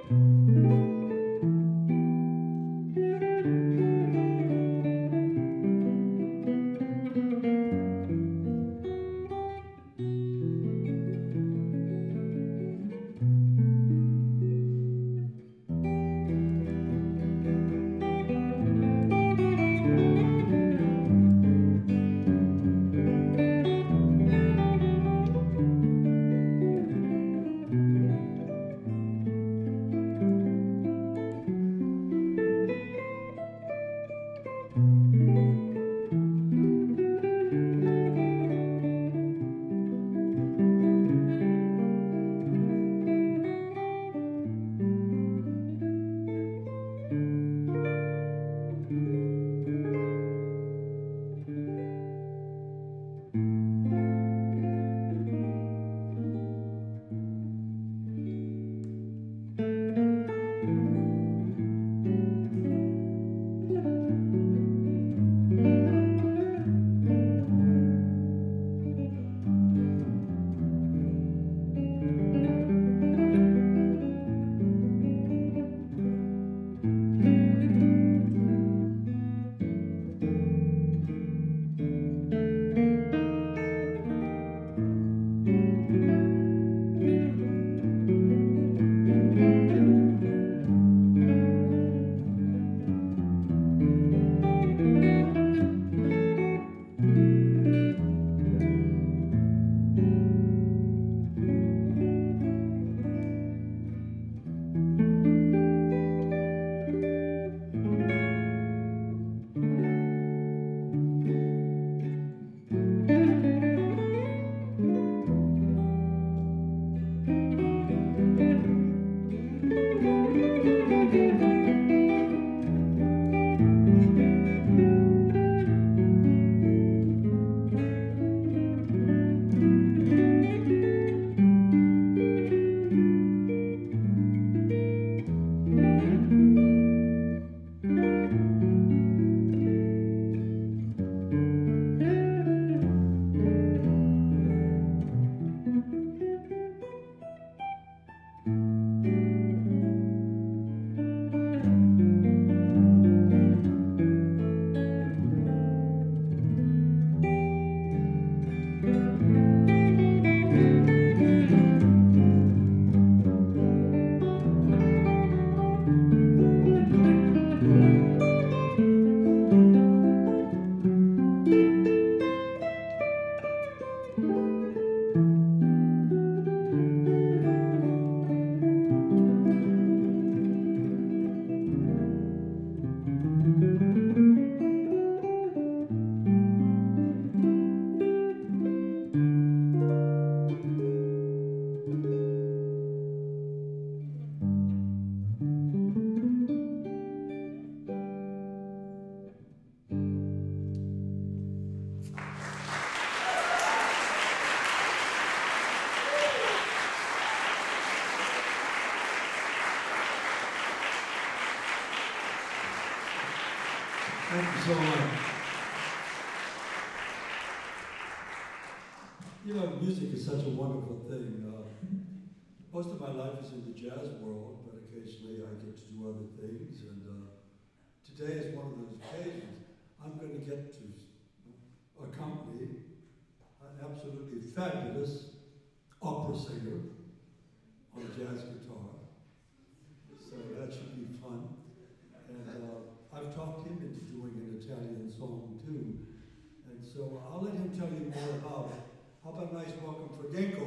Thank you so much. You know, music is such a wonderful thing. Most of my life is in the jazz world, but occasionally I get to do other things. And today is one of those occasions. I'm going to get to accompany an absolutely fabulous opera singer on jazz guitar. So that should be fun. And I've talked him into doing an Italian song too. And so I'll let him tell you more about it. How about a nice welcome for Genko